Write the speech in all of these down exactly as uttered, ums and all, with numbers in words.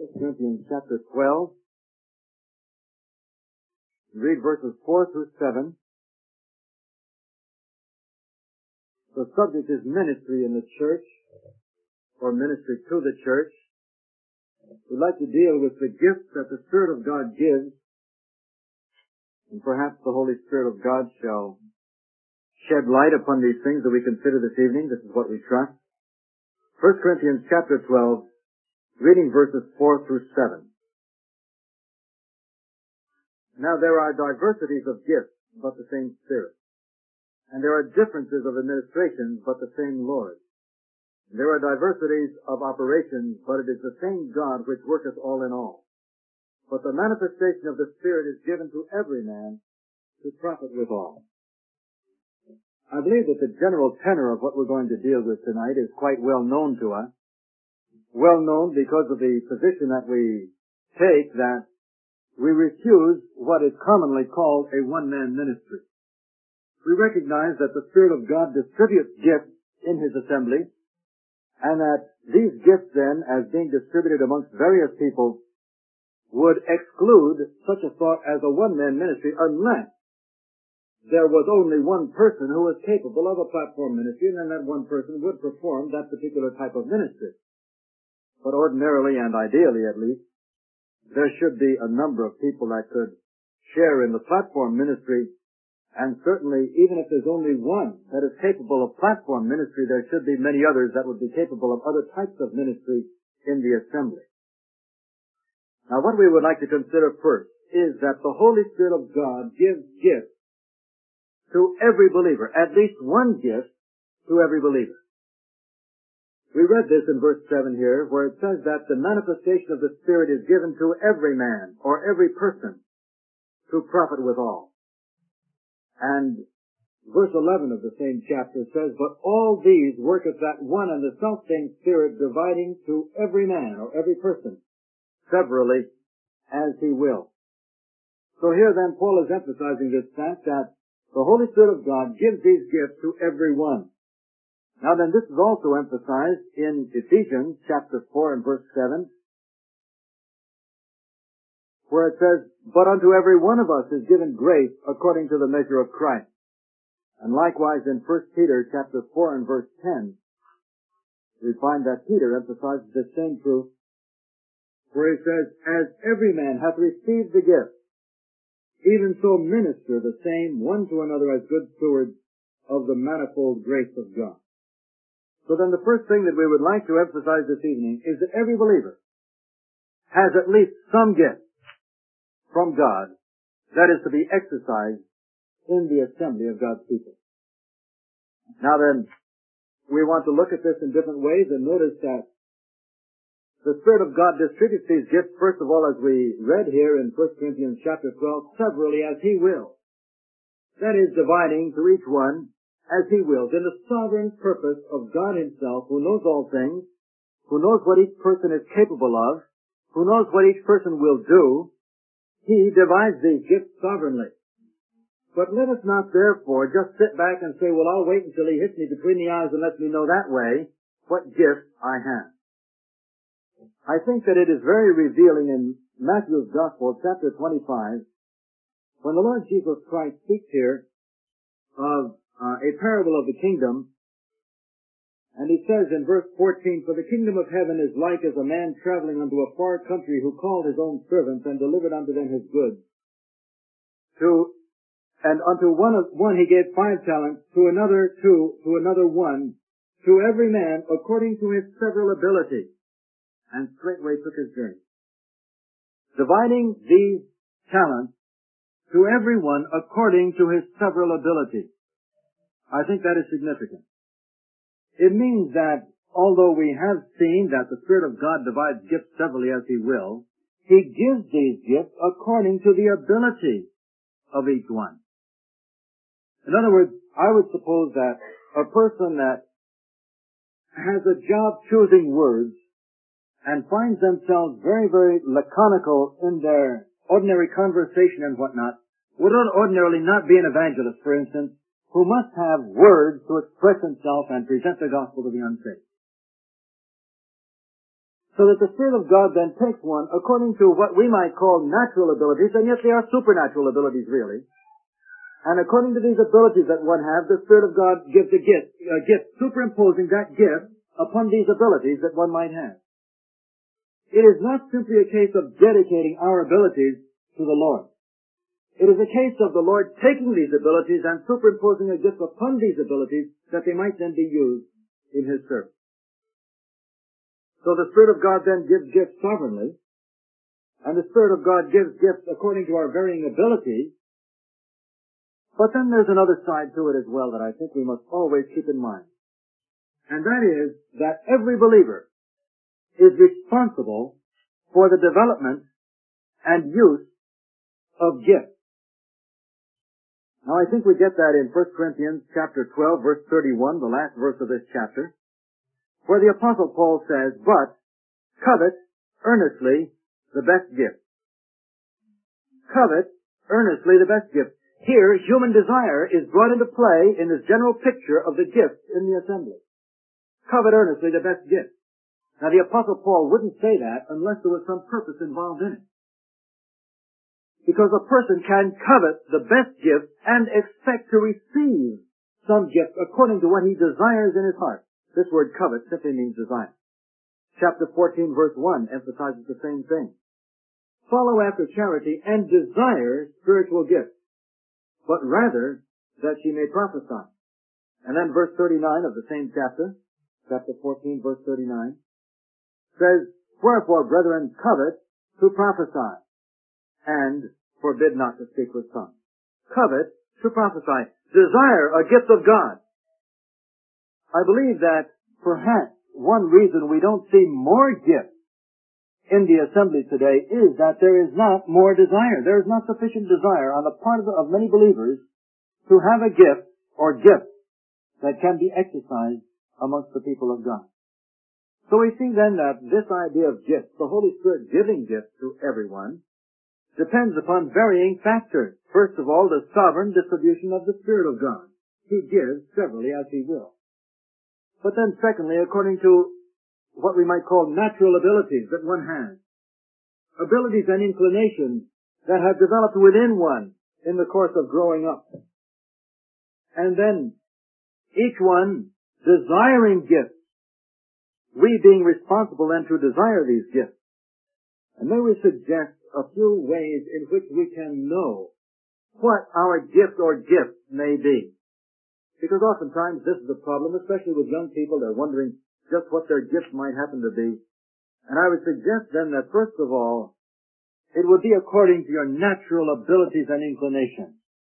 First Corinthians chapter twelve. Read verses four through seven. The subject is ministry in the church, or ministry to the church. We'd like to deal with the gifts that the Spirit of God gives, and perhaps the Holy Spirit of God shall shed light upon these things that we consider this evening. This is what we trust. First Corinthians chapter twelve, reading verses four through seven. Now there are diversities of gifts, but the same Spirit. And there are differences of administrations, but the same Lord. And there are diversities of operations, but it is the same God which worketh all in all. But the manifestation of the Spirit is given to every man to profit withal. I believe that the general tenor of what we're going to deal with tonight is quite well known to us. Well known because of the position that we take that we refuse what is commonly called a one-man ministry. We recognize that the Spirit of God distributes gifts in His assembly, and that these gifts then, as being distributed amongst various people, would exclude such a thought as a one-man ministry unless there was only one person who was capable of a platform ministry, and then that one person would perform that particular type of ministry. But ordinarily, and ideally at least, there should be a number of people that could share in the platform ministry, and certainly, even if there's only one that is capable of platform ministry, there should be many others that would be capable of other types of ministry in the assembly. Now, what we would like to consider first is that the Holy Spirit of God gives gifts to every believer, at least one gift to every believer. We read this in verse seven here, where it says that the manifestation of the Spirit is given to every man, or every person, to profit withal. And verse eleven of the same chapter says, but all these worketh that one and the selfsame Spirit, dividing to every man, or every person, severally, as he will. So here then Paul is emphasizing this fact that the Holy Spirit of God gives these gifts to every one. Now then, this is also emphasized in Ephesians chapter four and verse seven, where it says, but unto every one of us is given grace according to the measure of Christ. And likewise in First Peter chapter four and verse ten, we find that Peter emphasizes the same truth, where he says, as every man hath received the gift, even so minister the same one to another as good stewards of the manifold grace of God. So then the first thing that we would like to emphasize this evening is that every believer has at least some gift from God that is to be exercised in the assembly of God's people. Now then, we want to look at this in different ways and notice that the Spirit of God distributes these gifts, first of all, as we read here in First Corinthians chapter twelve, severally as He wills. That is, dividing to each one as He wills, in the sovereign purpose of God Himself, who knows all things, who knows what each person is capable of, who knows what each person will do. He divides these gifts sovereignly. But let us not therefore just sit back and say, well, I'll wait until He hits me between the eyes and lets me know that way what gifts I have. I think that it is very revealing in Matthew's Gospel, chapter twenty-five, when the Lord Jesus Christ speaks here of uh, a parable of the kingdom, and He says in verse fourteen, for the kingdom of heaven is like as a man traveling unto a far country, who called his own servants and delivered unto them his goods. To, and unto one of, one he gave five talents, to another two, to another one, to every man according to his several ability, and straightway took his journey. Dividing these talents to every one according to his several ability. I think that is significant. It means that although we have seen that the Spirit of God divides gifts severally as He will, He gives these gifts according to the ability of each one. In other words, I would suppose that a person that has a job choosing words and finds themselves very, very laconical in their ordinary conversation and whatnot would ordinarily not be an evangelist, for instance, who must have words to express himself and present the gospel to the unsaved. So that the Spirit of God then takes one according to what we might call natural abilities, and yet they are supernatural abilities really. And according to these abilities that one has, the Spirit of God gives a gift, a gift superimposing that gift upon these abilities that one might have. It is not simply a case of dedicating our abilities to the Lord. It is a case of the Lord taking these abilities and superimposing a gift upon these abilities that they might then be used in His service. So the Spirit of God then gives gifts sovereignly, and the Spirit of God gives gifts according to our varying abilities. But then there's another side to it as well that I think we must always keep in mind. And that is that every believer is responsible for the development and use of gifts. Now I think we get that in First Corinthians chapter twelve, verse thirty-one, the last verse of this chapter, where the Apostle Paul says, "But covet earnestly the best gift." Covet earnestly the best gift. Here, human desire is brought into play in this general picture of the gifts in the assembly. Covet earnestly the best gift. Now the Apostle Paul wouldn't say that unless there was some purpose involved in it. Because a person can covet the best gift and expect to receive some gift according to what he desires in his heart. This word covet simply means desire. Chapter fourteen, verse one emphasizes the same thing. Follow after charity and desire spiritual gifts, but rather that ye may prophesy. And then verse thirty-nine of the same chapter, chapter fourteen, verse thirty-nine, says, "Wherefore, brethren, covet to prophesy, and forbid not to speak with tongues." Covet to prophesy. Desire a gift of God. I believe that perhaps one reason we don't see more gifts in the assembly today is that there is not more desire. There is not sufficient desire on the part of, the, of many believers to have a gift or gifts that can be exercised amongst the people of God. So we see then that this idea of gifts, the Holy Spirit giving gifts to everyone, depends upon varying factors. First of all, the sovereign distribution of the Spirit of God. He gives severally as He will. But then secondly, according to what we might call natural abilities that one has. Abilities and inclinations that have developed within one in the course of growing up. And then each one desiring gifts. We being responsible then to desire these gifts. And may we suggest a few ways in which we can know what our gift or gifts may be. Because oftentimes this is a problem, especially with young people. They're wondering just what their gifts might happen to be. And I would suggest then that first of all, it would be according to your natural abilities and inclinations.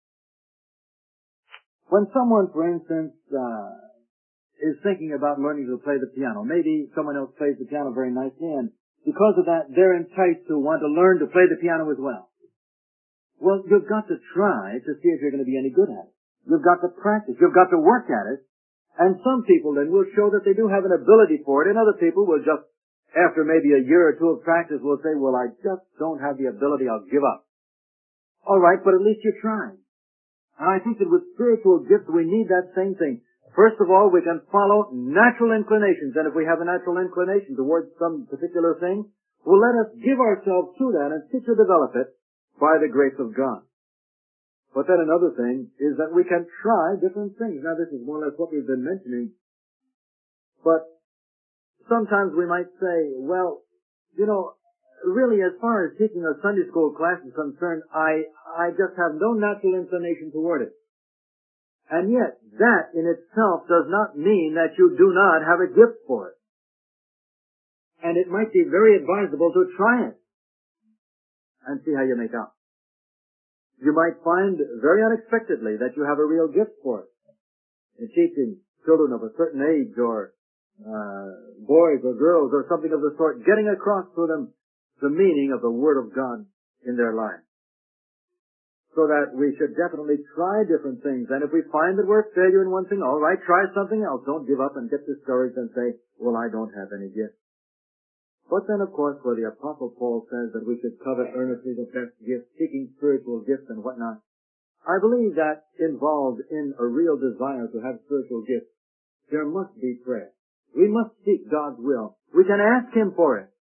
When someone, for instance, uh, is thinking about learning to play the piano, maybe someone else plays the piano very nicely, and because of that, they're enticed to want to learn to play the piano as well. Well, you've got to try to see if you're going to be any good at it. You've got to practice. You've got to work at it. And some people then will show that they do have an ability for it, and other people will just, after maybe a year or two of practice, will say, well, I just don't have the ability, I'll give up. All right, but at least you're trying. And I think that with spiritual gifts, we need that same thing. First of all, we can follow natural inclinations, and if we have a natural inclination towards some particular thing, well, let us give ourselves to that and seek to develop it by the grace of God. But then another thing is that we can try different things. Now, this is more or less what we've been mentioning. But sometimes we might say, well, you know, really as far as teaching a Sunday school class is concerned, I, I just have no natural inclination toward it. And yet, that in itself does not mean that you do not have a gift for it. And it might be very advisable to try it and see how you make out. You might find very unexpectedly that you have a real gift for it. In teaching children of a certain age or uh, boys or girls or something of the sort, getting across to them the meaning of the Word of God in their lives. So that we should definitely try different things. And if we find that we're a failure in one thing, all right, try something else. Don't give up and get discouraged and say, well, I don't have any gift. But then, of course, where the Apostle Paul says that we should covet earnestly the best gifts, seeking spiritual gifts and whatnot, I believe that involved in a real desire to have spiritual gifts, there must be prayer. We must seek God's will. We can ask Him for it.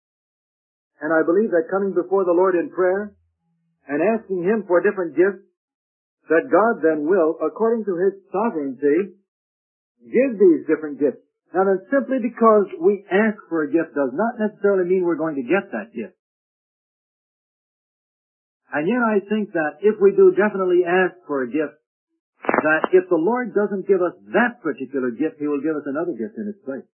And I believe that coming before the Lord in prayer and asking Him for different gifts, that God then will, according to His sovereignty, give these different gifts. Now then, simply because we ask for a gift does not necessarily mean we're going to get that gift. And yet I think that if we do definitely ask for a gift, that if the Lord doesn't give us that particular gift, He will give us another gift in its place.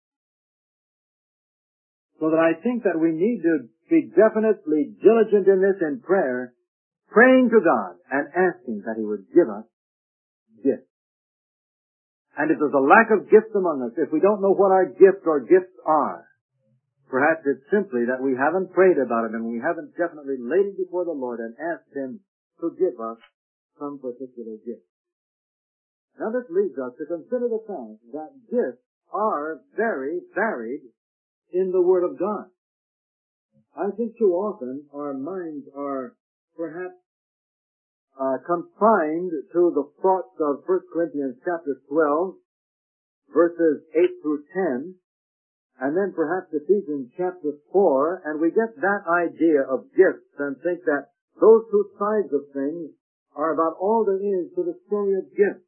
So that I think that we need to be definitely diligent in this in prayer, praying to God and asking that He would give us gifts. And if there's a lack of gifts among us, if we don't know what our gifts or gifts are, perhaps it's simply that we haven't prayed about it and we haven't definitely laid it before the Lord and asked Him to give us some particular gift. Now this leads us to consider the fact that gifts are very varied in the Word of God. I think too often our minds are perhaps uh, confined to the thoughts of First Corinthians chapter twelve, verses eight through ten, and then perhaps Ephesians chapter four, and we get that idea of gifts and think that those two sides of things are about all there is to the story of gifts.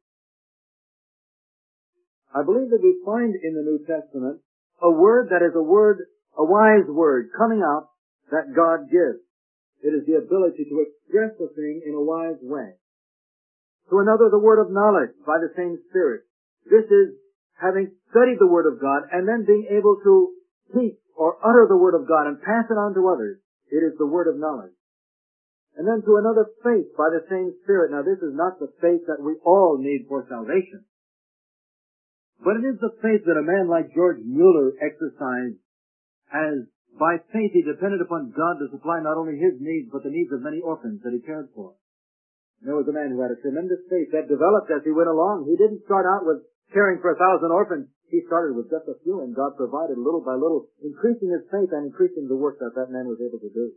I believe that we find in the New Testament a word that is a word, a wise word coming out that God gives. It is the ability to express a thing in a wise way. To another, the word of knowledge by the same Spirit. This is having studied the Word of God and then being able to teach or utter the Word of God and pass it on to others. It is the word of knowledge. And then to another, faith by the same Spirit. Now this is not the faith that we all need for salvation. But it is the faith that a man like George Mueller exercised, as by faith he depended upon God to supply not only his needs, but the needs of many orphans that he cared for. There was a man who had a tremendous faith that developed as he went along. He didn't start out with caring for a thousand orphans. He started with just a few, and God provided little by little, increasing his faith and increasing the work that that man was able to do.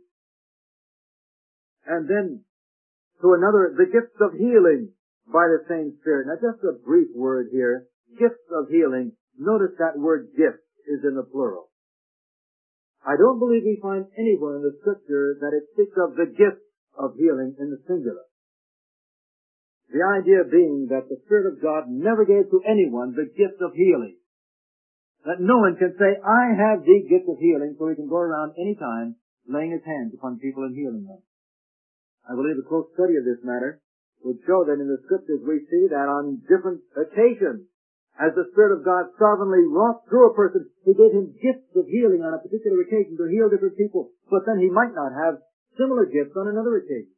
And then, to another, the gifts of healing by the same Spirit. Now just a brief word here. Gifts of healing. Notice that word gift is in the plural. I don't believe we find anywhere in the Scripture that it speaks of the gift of healing in the singular. The idea being that the Spirit of God never gave to anyone the gift of healing. That no one can say, I have the gift of healing, so he can go around any time laying his hands upon people and healing them. I believe a close study of this matter would show that in the Scriptures we see that on different occasions, as the Spirit of God sovereignly wrought through a person, He gave him gifts of healing on a particular occasion to heal different people, but then He might not have similar gifts on another occasion.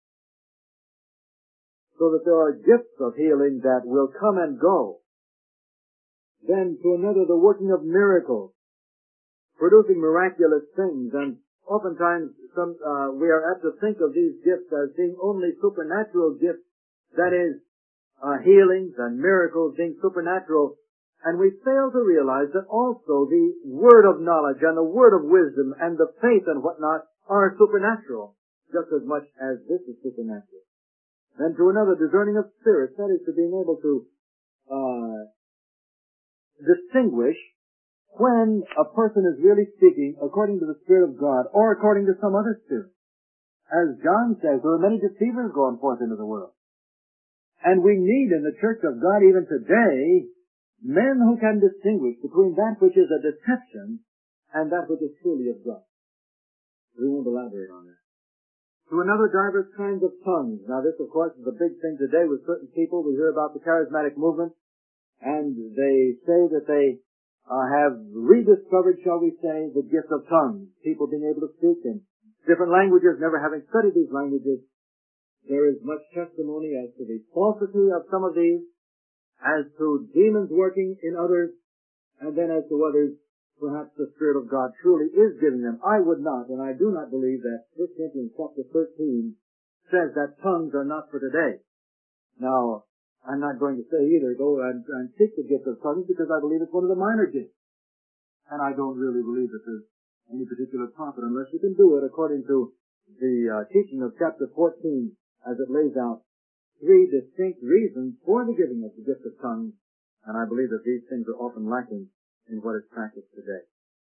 So that there are gifts of healing that will come and go. Then to another, the working of miracles, producing miraculous things, and oftentimes some, uh, we are apt to think of these gifts as being only supernatural gifts, that is, uh, healings and miracles being supernatural, and we fail to realize that also the word of knowledge and the word of wisdom and the faith and whatnot are supernatural, just as much as this is supernatural. Then to another, discerning of spirits, that is to being able to uh, distinguish when a person is really speaking according to the Spirit of God or according to some other spirit. As John says, there are many deceivers going forth into the world. And we need in the Church of God even today men who can distinguish between that which is a deception and that which is truly of God. We won't elaborate on that. To another, diverse kinds of tongues. Now this, of course, is a big thing today with certain people. We hear about the charismatic movement, and they say that they uh, have rediscovered, shall we say, the gift of tongues. People being able to speak in different languages, never having studied these languages. There is much testimony as to the falsity of some of these, as to demons working in others, and then as to others, perhaps the Spirit of God truly is giving them. I would not, and I do not believe that First Corinthians chapter thirteen says that tongues are not for today. Now, I'm not going to say either, go and, and seek the gift of tongues, because I believe it's one of the minor gifts. And I don't really believe that there's any particular profit unless you can do it according to the uh, teaching of chapter fourteen, as it lays out three distinct reasons for the giving of the gift of tongues, and I believe that these things are often lacking in what is practiced today.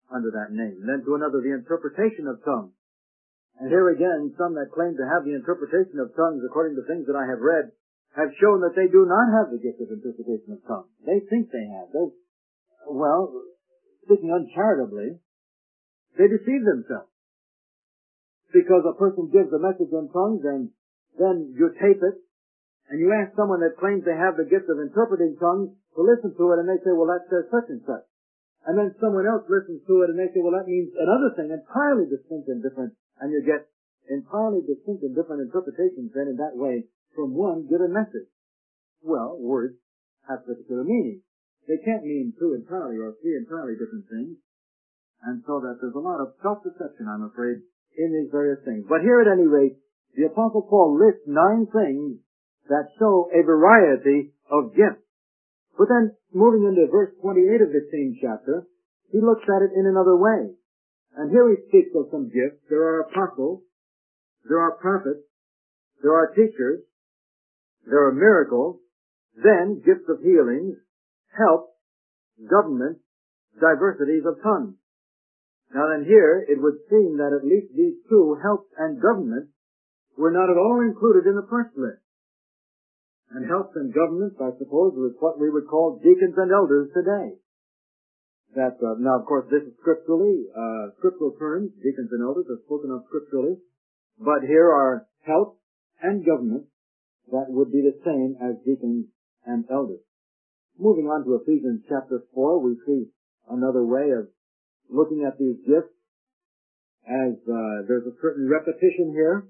under that name. And then to another, the interpretation of tongues. And here again, some that claim to have the interpretation of tongues, according to things that I have read, have shown that they do not have the gift of interpretation of tongues. They think they have. They, well, speaking uncharitably, they deceive themselves. Because a person gives a message in tongues and then you tape it, and you ask someone that claims they have the gift of interpreting tongues to listen to it, and they say, well, that says such and such. And then someone else listens to it, and they say, well, that means another thing, entirely distinct and different, and you get entirely distinct and different interpretations then in that way from one given message. Well, words have particular meaning. They can't mean two entirely or three entirely different things. And so that there's a lot of self-deception, I'm afraid, in these various things. But here at any rate, the Apostle Paul lists nine things that show a variety of gifts. But then, moving into verse twenty-eight of this same chapter, he looks at it in another way. And here he speaks of some gifts. There are apostles, there are prophets, there are teachers, there are miracles, then gifts of healings, help, government, diversities of tongues. Now then here, it would seem that at least these two, help and government, were not at all included in the first list. And helps and governments, I suppose, was what we would call deacons and elders today. That, uh, now of course this is scripturally, uh, scriptural terms, deacons and elders are spoken of scripturally, but here are help and government that would be the same as deacons and elders. Moving on to Ephesians chapter four, we see another way of looking at these gifts as, uh, there's a certain repetition here.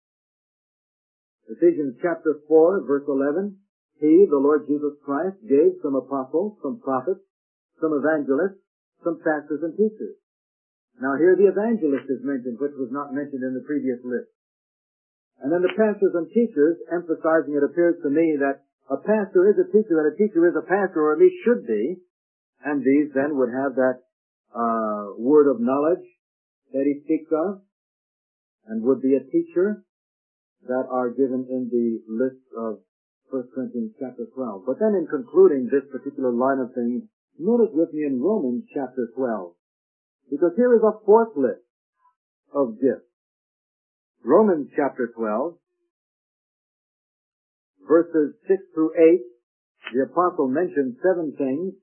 Ephesians chapter four, verse eleven, He, the Lord Jesus Christ, gave some apostles, some prophets, some evangelists, some pastors and teachers. Now here the evangelist is mentioned, which was not mentioned in the previous list. And then the pastors and teachers, emphasizing, it appears to me, that a pastor is a teacher and a teacher is a pastor, or at least should be. And these then would have that uh word of knowledge that he speaks of, and would be a teacher, that are given in the list of First Corinthians chapter twelve. But then in concluding this particular line of things, notice with me in Romans chapter twelve, because here is a fourth list of gifts. Romans chapter twelve, verses six through eight, the apostle mentions seven things.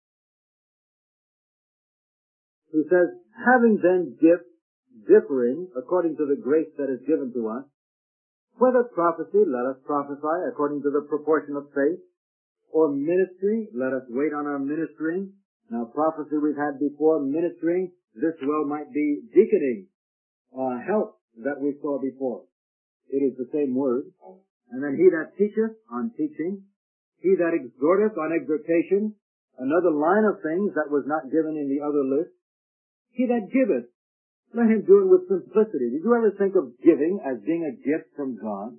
He says, having then gifts differing according to the grace that is given to us, whether prophecy, let us prophesy according to the proportion of faith, or ministry, let us wait on our ministering. Now prophecy we've had before, ministering, this well might be deaconing, uh, help that we saw before. It is the same word. And then he that teacheth, on teaching, he that exhorteth, on exhortation, another line of things that was not given in the other list. He that giveth, let him do it with simplicity. Did you ever think of giving as being a gift from God?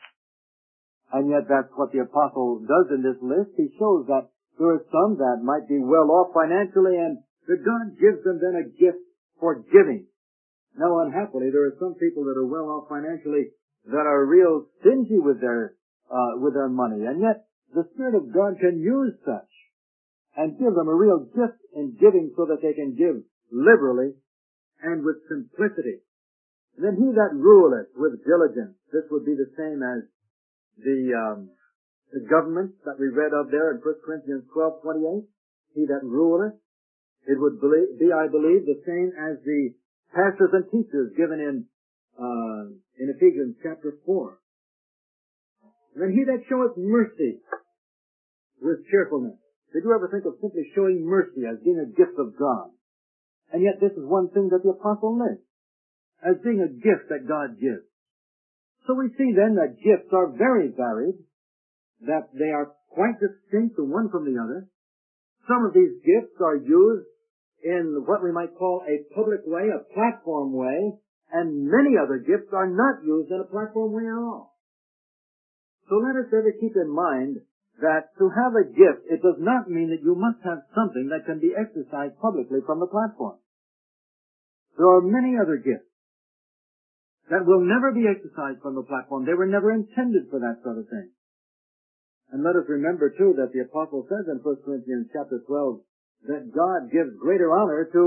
And yet that's what the apostle does in this list. He shows that there are some that might be well off financially, and that God gives them then a gift for giving. Now unhappily, there are some people that are well off financially that are real stingy with their, uh, with their money. And yet the Spirit of God can use such and give them a real gift in giving so that they can give liberally and with simplicity. And then he that ruleth with diligence. This would be the same as the, um, the government that we read of there in First Corinthians twelve twenty-eight. He that ruleth. It would be, I believe, the same as the pastors and teachers given in, uh, in Ephesians chapter four. And then he that showeth mercy with cheerfulness. Did you ever think of simply showing mercy as being a gift of God? And yet this is one thing that the apostle lists as being a gift that God gives. So we see then that gifts are very varied, that they are quite distinct the one from the other. Some of these gifts are used in what we might call a public way, a platform way, and many other gifts are not used in a platform way at all. So let us ever keep in mind that to have a gift, it does not mean that you must have something that can be exercised publicly from the platform. There are many other gifts that will never be exercised from the platform. They were never intended for that sort of thing. And let us remember, too, that the apostle says in First Corinthians chapter twelve that God gives greater honor to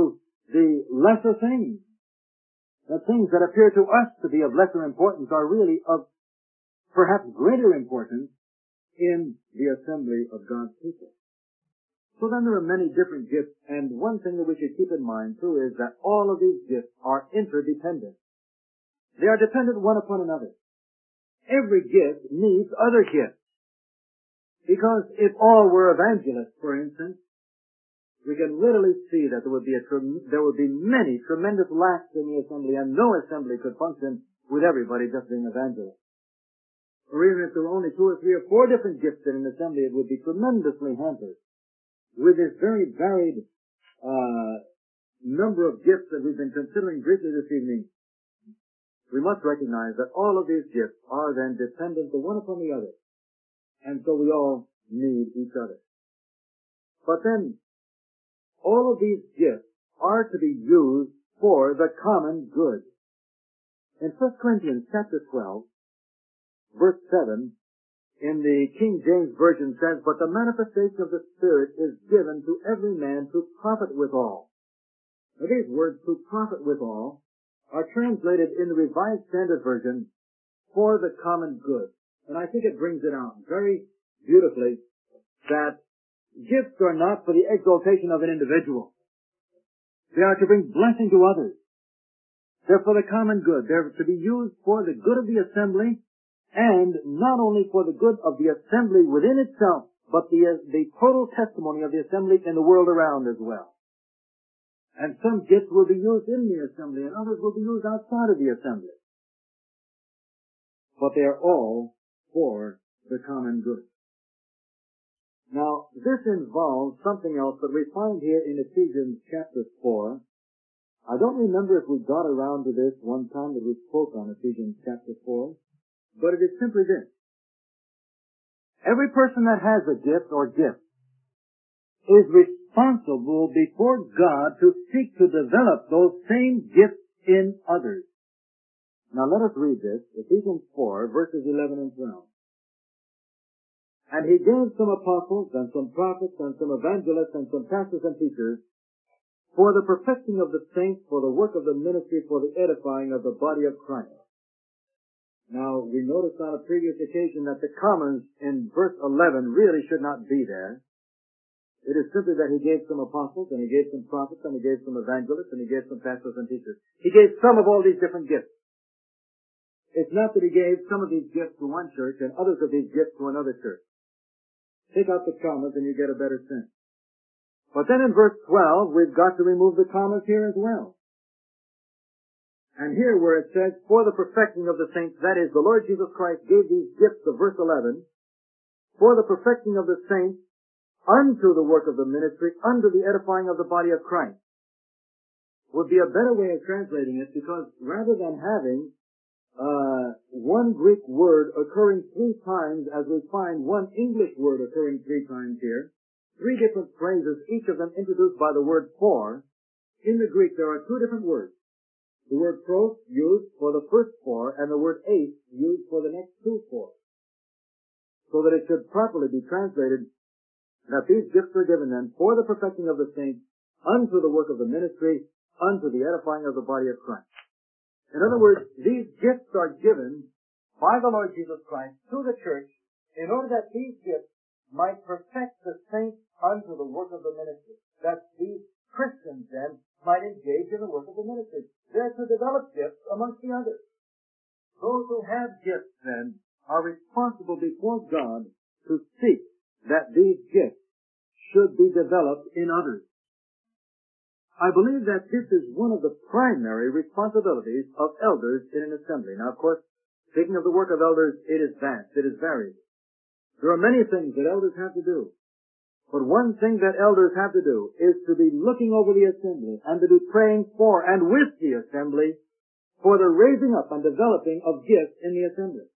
the lesser things. The things that appear to us to be of lesser importance are really of perhaps greater importance in the assembly of God's people. So then there are many different gifts, and one thing that we should keep in mind too is that all of these gifts are interdependent. They are dependent one upon another. Every gift needs other gifts. Because if all were evangelists, for instance, we can literally see that there would be a trem- there would be many tremendous lacks in the assembly, and no assembly could function with everybody just being evangelists. Or even if there were only two or three or four different gifts in an assembly, it would be tremendously hampered. With this very varied uh, number of gifts that we've been considering briefly this evening, we must recognize that all of these gifts are then dependent the one upon the other. And so we all need each other. But then, all of these gifts are to be used for the common good. In First Corinthians chapter twelve, verse seven, in the King James Version says, "But the manifestation of the Spirit is given to every man to profit withal." Now these words, "to profit withal," are translated in the Revised Standard Version, "for the common good." And I think it brings it out very beautifully that gifts are not for the exaltation of an individual. They are to bring blessing to others. They're for the common good. They're to be used for the good of the assembly, and not only for the good of the assembly within itself, but the, uh, the total testimony of the assembly in the world around as well. And some gifts will be used in the assembly, and others will be used outside of the assembly. But they are all for the common good. Now, this involves something else that we find here in Ephesians chapter four. I don't remember if we got around to this one time that we spoke on Ephesians chapter four, but it is simply this. Every person that has a gift or gifts is responsible before God to seek to develop those same gifts in others. Now let us read this, Ephesians four, verses eleven and twelve. "And he gave some apostles, and some prophets, and some evangelists, and some pastors and teachers, for the perfecting of the saints, for the work of the ministry, for the edifying of the body of Christ." Now, we noticed on a previous occasion that the commas in verse eleven really should not be there. It is simply that he gave some apostles, and he gave some prophets, and he gave some evangelists, and he gave some pastors and teachers. He gave some of all these different gifts. It's not that he gave some of these gifts to one church and others of these gifts to another church. Take out the commas and you get a better sense. But then in verse twelve, we've got to remove the commas here as well. And here where it says, "for the perfecting of the saints," that is, the Lord Jesus Christ gave these gifts of verse eleven, "for the perfecting of the saints, unto the work of the ministry, unto the edifying of the body of Christ," would be a better way of translating it, because rather than having uh one Greek word occurring three times, as we find one English word occurring three times here, three different phrases, each of them introduced by the word "for," in the Greek there are two different words. The word "pros" used for the first four, and the word "eis" used for the next two four. So that it should properly be translated that these gifts are given then for the perfecting of the saints, unto the work of the ministry, unto the edifying of the body of Christ. In other words, these gifts are given by the Lord Jesus Christ to the church in order that these gifts might perfect the saints unto the work of the ministry. That these Christians then might engage in the work of the ministry. They're to develop gifts amongst the others. Those who have gifts then are responsible before God to seek that these gifts should be developed in others. I believe that this is one of the primary responsibilities of elders in an assembly. Now, of course, speaking of the work of elders, it is vast, it is varied. There are many things that elders have to do. But one thing that elders have to do is to be looking over the assembly and to be praying for and with the assembly for the raising up and developing of gifts in the assembly.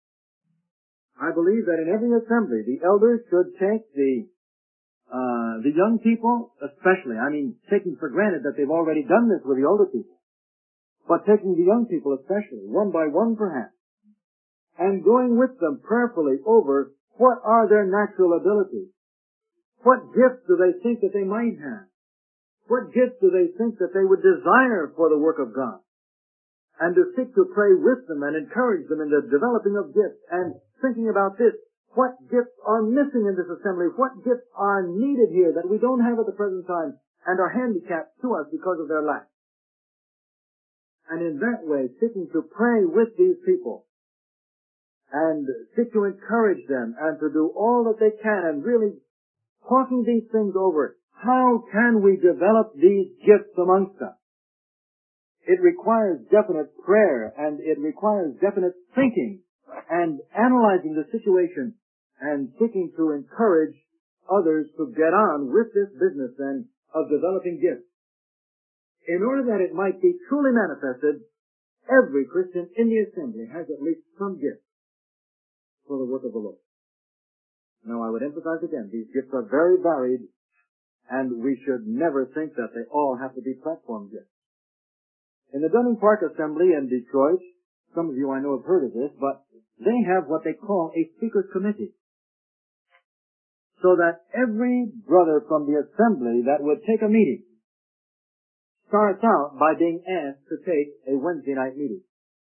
I believe that in every assembly, the elders should take the Uh, the young people, especially, I mean, taking for granted that they've already done this with the older people, but taking the young people especially, one by one perhaps, and going with them prayerfully over what are their natural abilities, what gifts do they think that they might have, What gifts do they think that they would desire for the work of God? And to seek to pray with them and encourage them in the developing of gifts, and thinking about this, what gifts are missing in this assembly? What gifts are needed here that we don't have at the present time and are handicapped to us because of their lack? And in that way, seeking to pray with these people and seek to encourage them and to do all that they can and really talking these things over. How can we develop these gifts amongst us? It requires definite prayer, and it requires definite thinking and analyzing the situation and seeking to encourage others to get on with this business then of developing gifts. In order that it might be truly manifested, every Christian in the assembly has at least some gift for the work of the Lord. Now, I would emphasize again, these gifts are very varied, and we should never think that they all have to be platform gifts. In the Dunning Park Assembly in Detroit, some of you I know have heard of this, but they have what they call a speakers committee. So that every brother from the assembly that would take a meeting starts out by being asked to take a Wednesday night meeting.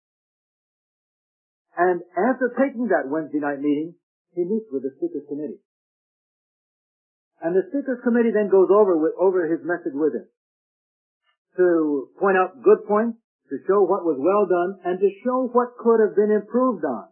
And after taking that Wednesday night meeting, he meets with the speakers committee. And the speakers committee then goes over with, over his message with him to point out good points, to show what was well done, and to show what could have been improved on.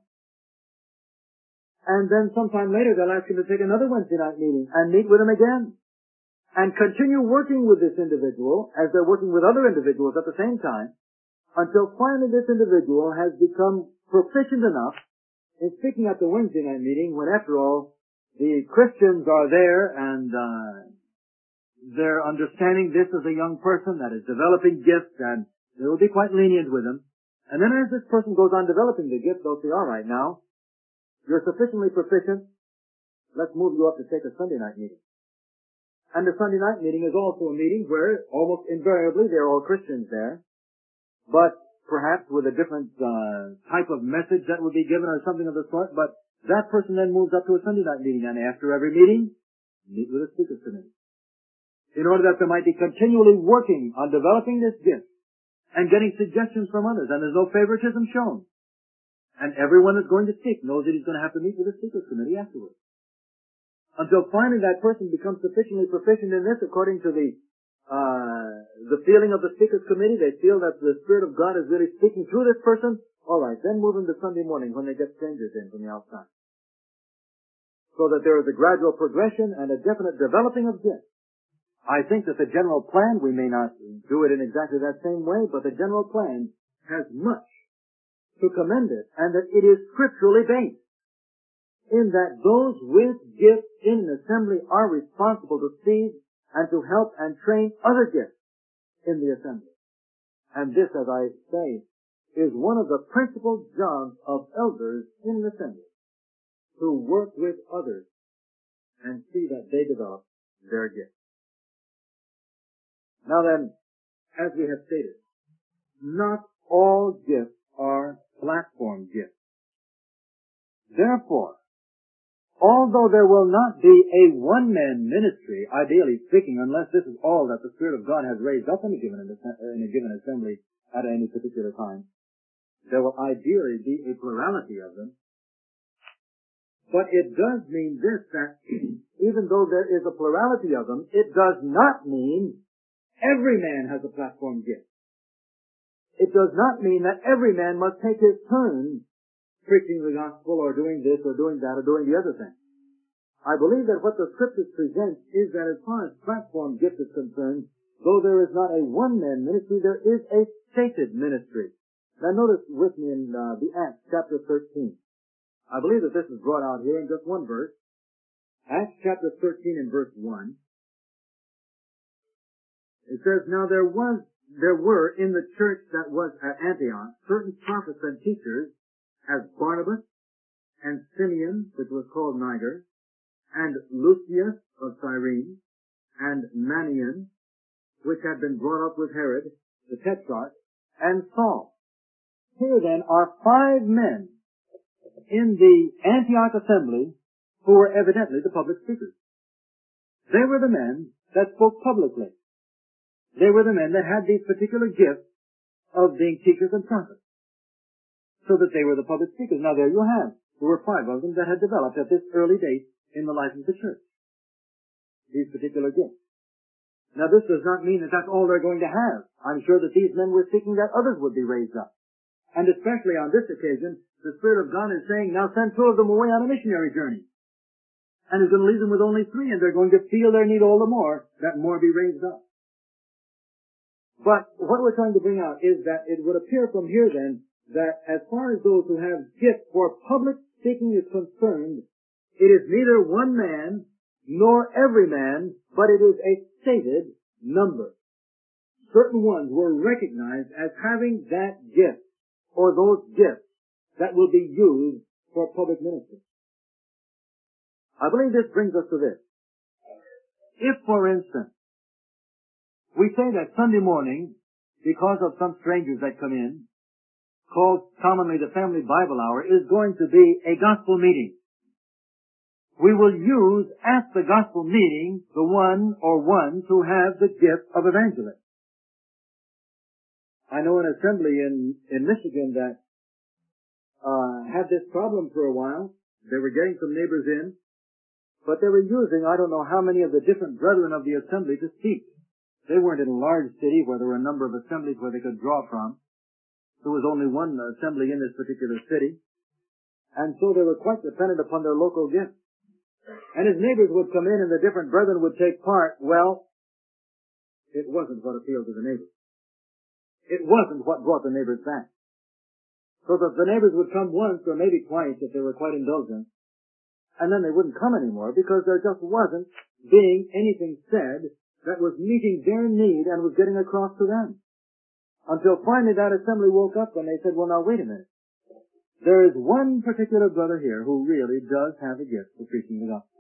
And then sometime later they'll ask him to take another Wednesday night meeting and meet with him again. And continue working with this individual as they're working with other individuals at the same time, until finally this individual has become proficient enough in speaking at the Wednesday night meeting, when after all, the Christians are there and uh, they're understanding this as a young person that is developing gifts, and they will be quite lenient with him. And then as this person goes on developing the gift, they'll say, all right, now, you're sufficiently proficient, let's move you up to take a Sunday night meeting. And the Sunday night meeting is also a meeting where almost invariably they're all Christians there, but perhaps with a different uh, type of message that would be given or something of the sort. But that person then moves up to a Sunday night meeting, and after every meeting, meet with a speakers committee, in order that they might be continually working on developing this gift and getting suggestions from others, and there's no favoritism shown. And everyone that's going to speak knows that he's going to have to meet with the speakers committee afterwards. Until finally that person becomes sufficiently proficient in this according to the uh the feeling of the speakers committee. They feel that the Spirit of God is really speaking through this person. All right, then move him to Sunday morning when they get strangers in from the outside. So that there is a gradual progression and a definite developing of gifts. I think that the general plan, we may not do it in exactly that same way, but the general plan has much to commend it, and that it is scripturally based, in that those with gifts in an assembly are responsible to see and to help and train other gifts in the assembly. And this, as I say, is one of the principal jobs of elders in an assembly, to work with others and see that they develop their gifts. Now then, as we have stated, not all gifts are platform gifts. Therefore, although there will not be a one-man ministry, ideally speaking, unless this is all that the Spirit of God has raised up in a given, in a given assembly at any particular time, there will ideally be a plurality of them. But it does mean this, that even though there is a plurality of them, it does not mean every man has a platform gift. It does not mean that every man must take his turn preaching the gospel or doing this or doing that or doing the other thing. I believe that what the Scriptures present is that as far as platform gift is concerned, though there is not a one-man ministry, there is a stated ministry. Now notice with me in uh, the Acts chapter thirteen. I believe that this is brought out here in just one verse. Acts chapter thirteen and verse one. It says, Now there was, there were in the church that was at Antioch certain prophets and teachers, as Barnabas, and Simeon, which was called Niger, and Lucius of Cyrene, and Manaen, which had been brought up with Herod, the Tetrarch, and Saul. Here then are five men in the Antioch assembly who were evidently the public speakers. They were the men that spoke publicly. They were the men that had these particular gifts of being teachers and prophets, so that they were the public speakers. Now there you have. There were five of them that had developed at this early date in the life of the church, these particular gifts. Now this does not mean that that's all they're going to have. I'm sure that these men were seeking that others would be raised up. And especially on this occasion, the Spirit of God is saying, now send two of them away on a missionary journey. And He's going to leave them with only three, and they're going to feel their need all the more that more be raised up. But what we're trying to bring out is that it would appear from here then that as far as those who have gifts for public speaking is concerned, it is neither one man nor every man, but it is a stated number. Certain ones were recognized as having that gift, or those gifts that will be used for public ministry. I believe this brings us to this. If, for instance, we say that Sunday morning, because of some strangers that come in, called commonly the Family Bible Hour, is going to be a gospel meeting. We will use at the gospel meeting the one or ones who have the gift of evangelist. I know an assembly in, in Michigan that uh, had this problem for a while. They were getting some neighbors in, but they were using, I don't know how many of the different brethren of the assembly to speak. They weren't in a large city where there were a number of assemblies where they could draw from. There was only one assembly in this particular city. And so they were quite dependent upon their local gifts. And his neighbors would come in and the different brethren would take part. Well, it wasn't what appealed to the neighbors. It wasn't what brought the neighbors back. So that the neighbors would come once or maybe twice if they were quite indulgent. And then they wouldn't come anymore because there just wasn't being anything said that was meeting their need and was getting across to them. Until finally that assembly woke up and they said, well, now wait a minute. There is one particular brother here who really does have a gift for preaching the gospel.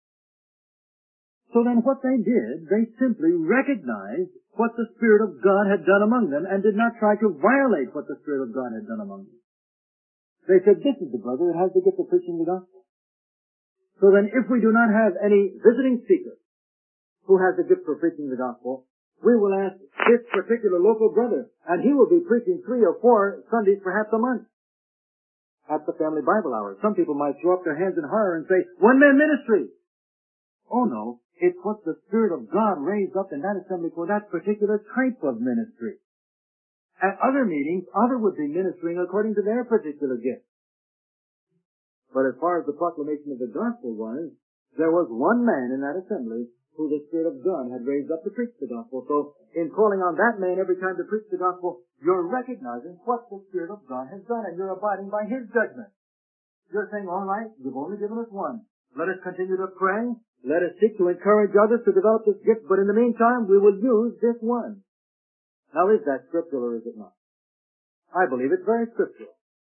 So then what they did, they simply recognized what the Spirit of God had done among them and did not try to violate what the Spirit of God had done among them. They said, this is the brother that has the gift of preaching the gospel. So then if we do not have any visiting speaker who has the gift for preaching the gospel, we will ask this particular local brother, and he will be preaching three or four Sundays, perhaps a month, at the Family Bible Hour. Some people might throw up their hands in horror and say, one-man ministry. Oh no, it's what the Spirit of God raised up in that assembly for that particular type of ministry. At other meetings, other would be ministering according to their particular gift. But as far as the proclamation of the gospel was, there was one man in that assembly who the Spirit of God had raised up to preach the gospel. So, in calling on that man every time to preach the gospel, you're recognizing what the Spirit of God has done, and you're abiding by His judgment. You're saying, all right, you've only given us one. Let us continue to pray. Let us seek to encourage others to develop this gift, but in the meantime, we will use this one. Now, is that scriptural or is it not? I believe it's very scriptural.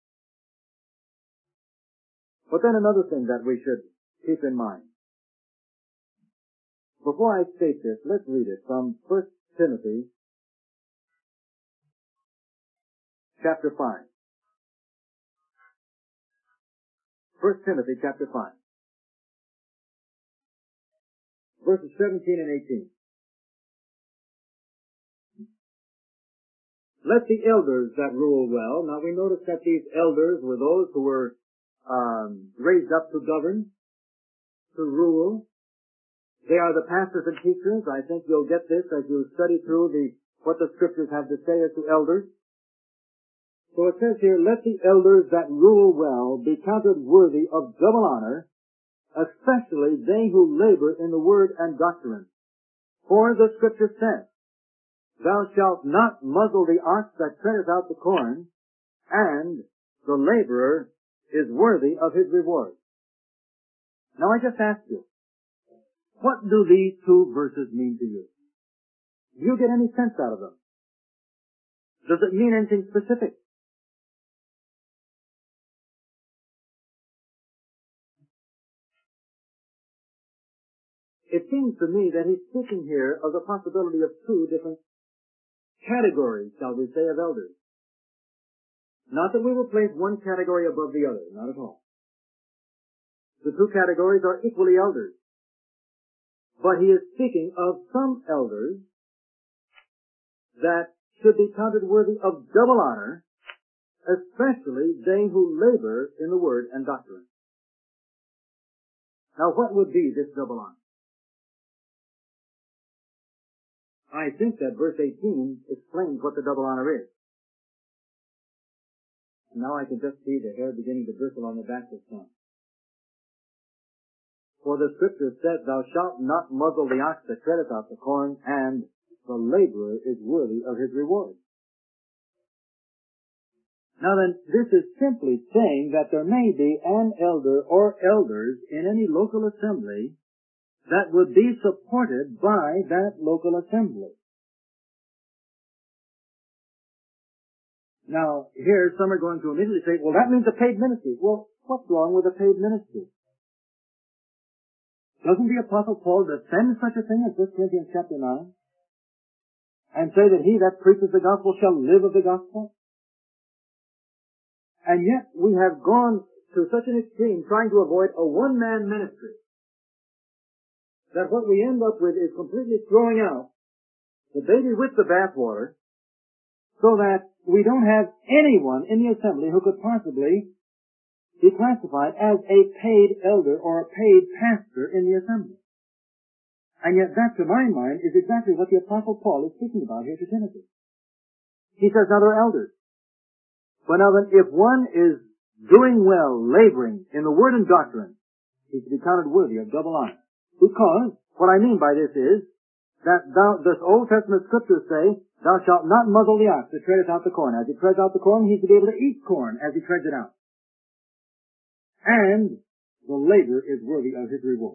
But then another thing that we should keep in mind. Before I state this, let's read it from First Timothy chapter five. First Timothy chapter five. Verses seventeen and eighteen. Let the elders that rule well. Now we notice that these elders were those who were um, raised up to govern, to rule. They are the pastors and teachers. I think you'll get this as you study through the what the scriptures have to say as to elders. So it says here, let the elders that rule well be counted worthy of double honor, especially they who labor in the word and doctrine. For the scripture says, thou shalt not muzzle the ox that treadeth out the corn, and the laborer is worthy of his reward. Now I just ask you, what do these two verses mean to you? Do you get any sense out of them? Does it mean anything specific? It seems to me that he's speaking here of the possibility of two different categories, shall we say, of elders. Not that we will place one category above the other, not at all. The two categories are equally elders. But he is speaking of some elders that should be counted worthy of double honor, especially they who labor in the word and doctrine. Now, what would be this double honor? I think that verse eighteen explains what the double honor is. Now I can just see the hair beginning to bristle on the back of some. For the scripture says, thou shalt not muzzle the ox that treadeth out the corn, and the laborer is worthy of his reward. Now then, this is simply saying that there may be an elder or elders in any local assembly that would be supported by that local assembly. Now, here some are going to immediately say, well, that means a paid ministry. Well, what's wrong with a paid ministry? Doesn't the Apostle Paul defend such a thing as First Corinthians chapter nine? And say that he that preaches the gospel shall live of the gospel? And yet we have gone to such an extreme trying to avoid a one-man ministry that what we end up with is completely throwing out the baby with the bathwater, so that we don't have anyone in the assembly who could possibly be classified as a paid elder or a paid pastor in the assembly. And yet that, to my mind, is exactly what the Apostle Paul is speaking about here to Timothy. He says, now they're elders. But now then, if one is doing well, laboring in the word and doctrine, he's to be counted worthy of double honor. Because, what I mean by this is, that thou, this Old Testament scriptures say, thou shalt not muzzle the ox that treadeth out the corn. As he treads out the corn, he's to be able to eat corn as he treads it out. And the labor is worthy of his reward.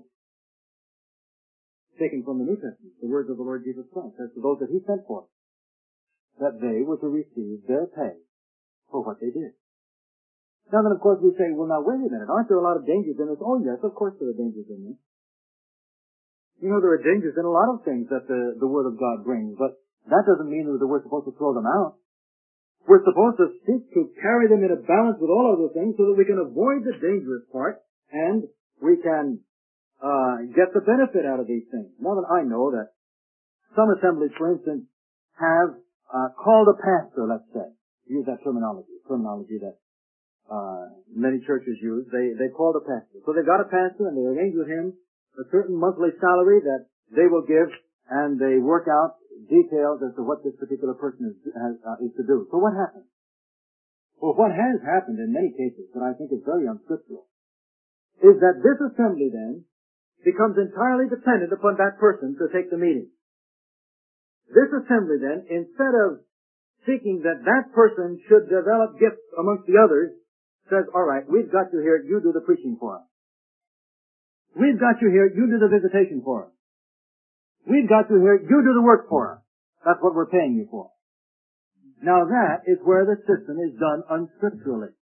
Taken from the New Testament, the words of the Lord Jesus Christ, as to those that he sent forth, that they were to receive their pay for what they did. Now then, of course, we say, well, now, wait a minute, aren't there a lot of dangers in this? Oh, yes, of course there are dangers in this. You know, there are dangers in a lot of things that the, the Word of God brings, but that doesn't mean that we're supposed to throw them out. We're supposed to seek to carry them in a balance with all other things so that we can avoid the dangerous part and we can uh get the benefit out of these things. Now that I know that some assemblies, for instance, have uh called a pastor, let's say, use that terminology, terminology that uh many churches use. They they called a pastor. So they've got a pastor and they arrange with him a certain monthly salary that they will give, and they work out details as to what this particular person is, has, uh, is to do. So what happens? Well, what has happened in many cases, that I think is very unscriptural, is that this assembly then becomes entirely dependent upon that person to take the meeting. This assembly then, instead of seeking that that person should develop gifts amongst the others, says, all right, we've got you here, you do the preaching for us. We've got you here, you do the visitation for us. We've got you here, you do the work for us. That's what we're paying you for. Now that is where the system is done unscripturally.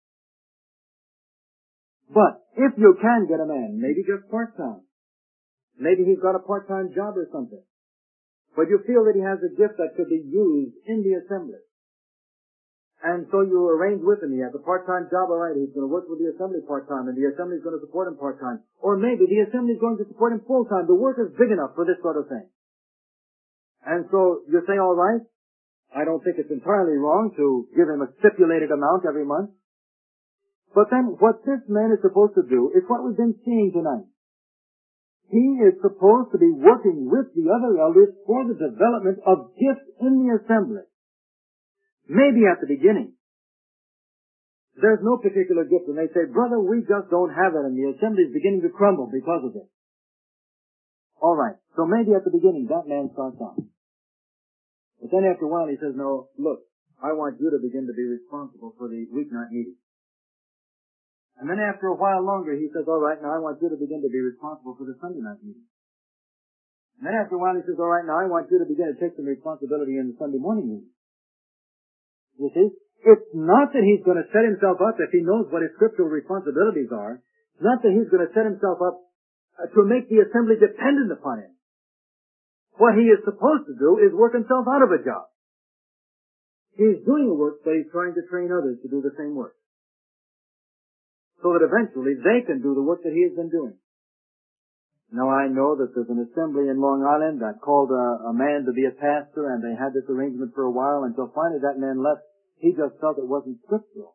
But if you can get a man, maybe just part-time, maybe he's got a part-time job or something, but you feel that he has a gift that could be used in the assembly, and so you arrange with him, he has a part-time job, all right, he's going to work with the assembly part-time, and the assembly is going to support him part-time. Or maybe the assembly is going to support him full-time. The work is big enough for this sort of thing. And so you say, all right, I don't think it's entirely wrong to give him a stipulated amount every month. But then what this man is supposed to do is what we've been seeing tonight. He is supposed to be working with the other elders for the development of gifts in the assembly. Maybe at the beginning, there's no particular gift, and they say, brother, we just don't have it, and the assembly is beginning to crumble because of it. All right, so maybe at the beginning that man starts out. But then after a while he says, no, look, I want you to begin to be responsible for the weeknight meeting. And then after a while longer he says, all right, now I want you to begin to be responsible for the Sunday night meeting. And then after a while he says, all right, now I want you to begin to take some responsibility in the Sunday morning meeting. You see, it's not that he's going to set himself up if he knows what his scriptural responsibilities are. It's not that he's going to set himself up uh, to make the assembly dependent upon him. What he is supposed to do is work himself out of a job. He's doing the work, but he's trying to train others to do the same work, so that eventually they can do the work that he has been doing. Now I know that there's an assembly in Long Island that called a, a man to be a pastor, and they had this arrangement for a while until finally that man left. He just felt it wasn't scriptural.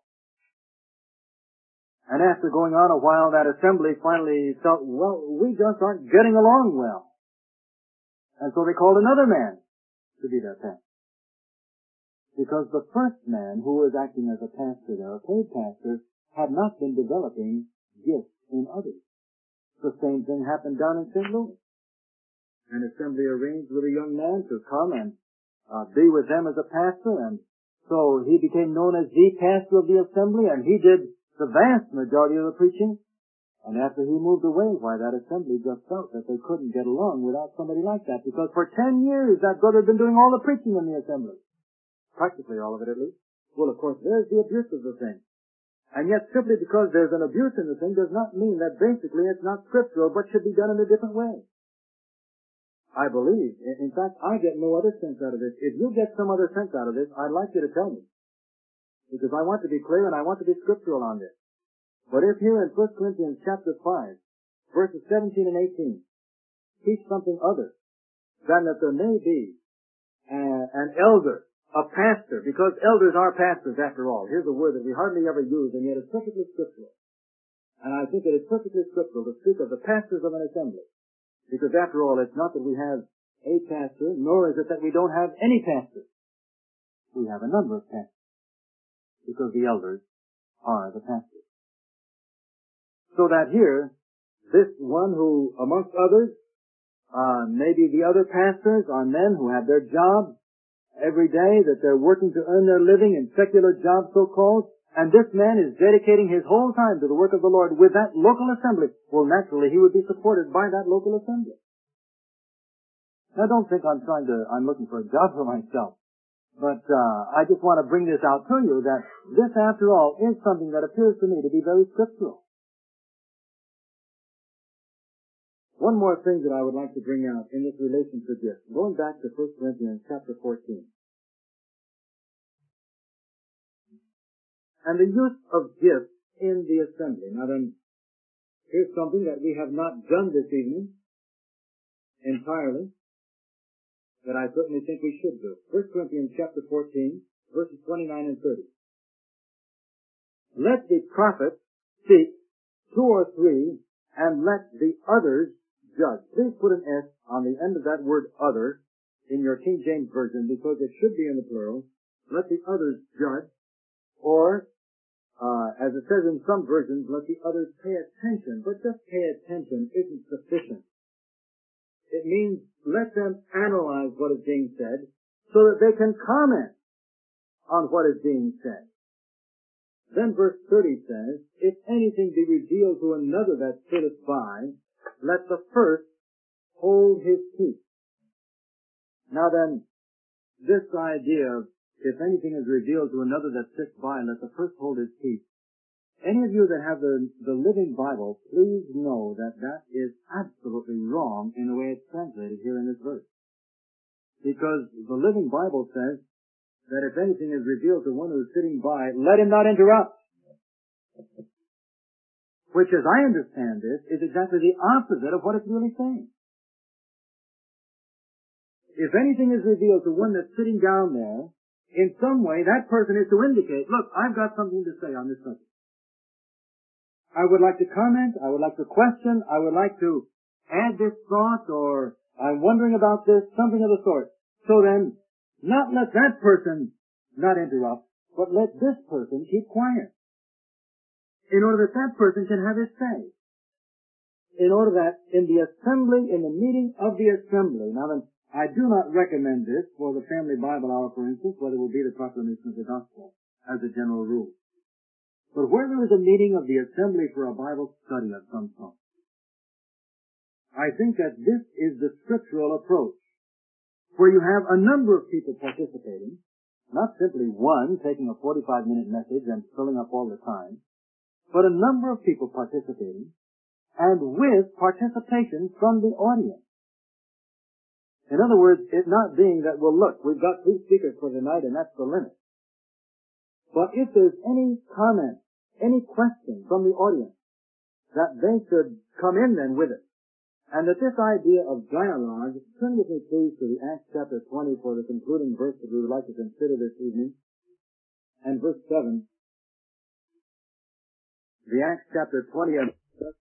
And after going on a while, that assembly finally felt, well, we just aren't getting along well. And so they called another man to be their pastor. Because the first man who was acting as a pastor there, a paid pastor, had not been developing gifts in others. The same thing happened down in Saint Louis. An assembly arranged with a young man to come and uh, be with them as a pastor, and so he became known as the pastor of the assembly, and he did the vast majority of the preaching. And after he moved away, why, that assembly just felt that they couldn't get along without somebody like that, because for ten years that brother had been doing all the preaching in the assembly. Practically all of it, at least. Well, of course, there's the abuse of the thing. And yet, simply because there's an abuse in the thing does not mean that basically it's not scriptural, but should be done in a different way. I believe, in fact, I get no other sense out of this. If you get some other sense out of this, I'd like you to tell me. Because I want to be clear and I want to be scriptural on this. But if here in First Corinthians chapter five, verses seventeen and eighteen, teach something other than that there may be uh, an elder, a pastor, because elders are pastors after all. Here's a word that we hardly ever use, and yet it's perfectly scriptural. And I think it is perfectly scriptural to speak of the pastors of an assembly. Because after all, it's not that we have a pastor, nor is it that we don't have any pastors. We have a number of pastors. Because the elders are the pastors. So that here, this one who, amongst others, uh, maybe the other pastors are men who have their jobs every day, that they're working to earn their living in secular jobs, so-called, and this man is dedicating his whole time to the work of the Lord with that local assembly. Well, naturally, he would be supported by that local assembly. Now, don't think I'm trying to, I'm looking for a job for myself. But uh, I just want to bring this out to you, that this, after all, is something that appears to me to be very scriptural. One more thing that I would like to bring out in this relation to gifts, going back to First Corinthians chapter fourteen. And the use of gifts in the assembly. Now then, here's something that we have not done this evening entirely, that I certainly think we should do. First Corinthians chapter fourteen, verses twenty-nine and thirty. Let the prophet speak two or three, and let the others judge. Please put an S on the end of that word other in your King James Version, because it should be in the plural. Let the others judge, or Uh, as it says in some versions, let the others pay attention. But just pay attention isn't sufficient. It means let them analyze what is being said so that they can comment on what is being said. Then verse thirty says, if anything be revealed to another that sitteth by, let the first hold his peace. Now then, this idea of if anything is revealed to another that sits by, let the first hold his peace. Any of you that have the, the Living Bible, please know that that is absolutely wrong in the way it's translated here in this verse. Because the Living Bible says that if anything is revealed to one who is sitting by, let him not interrupt. Which, as I understand this, is exactly the opposite of what it's really saying. If anything is revealed to one that's sitting down there, in some way, that person is to indicate, look, I've got something to say on this subject. I would like to comment, I would like to question, I would like to add this thought, or I'm wondering about this, something of the sort. So then, not let that person not interrupt, but let this person keep quiet. In order that that person can have his say. In order that in the assembly, in the meeting of the assembly, now then, I do not recommend this for the Family Bible Hour, for instance, whether it will be the proclamation of the gospel as a general rule. But where there is a meeting of the assembly for a Bible study of some sort, I think that this is the scriptural approach, where you have a number of people participating, not simply one taking a forty-five minute message and filling up all the time, but a number of people participating, and with participation from the audience. In other words, it not being that, well, look, we've got two speakers for tonight and that's the limit. But if there's any comment, any question from the audience, that they should come in then with it And that this idea of dialogue, turn with me please to the Acts chapter twenty for the concluding verse that we would like to consider this evening, and verse seven. The Acts chapter twenty and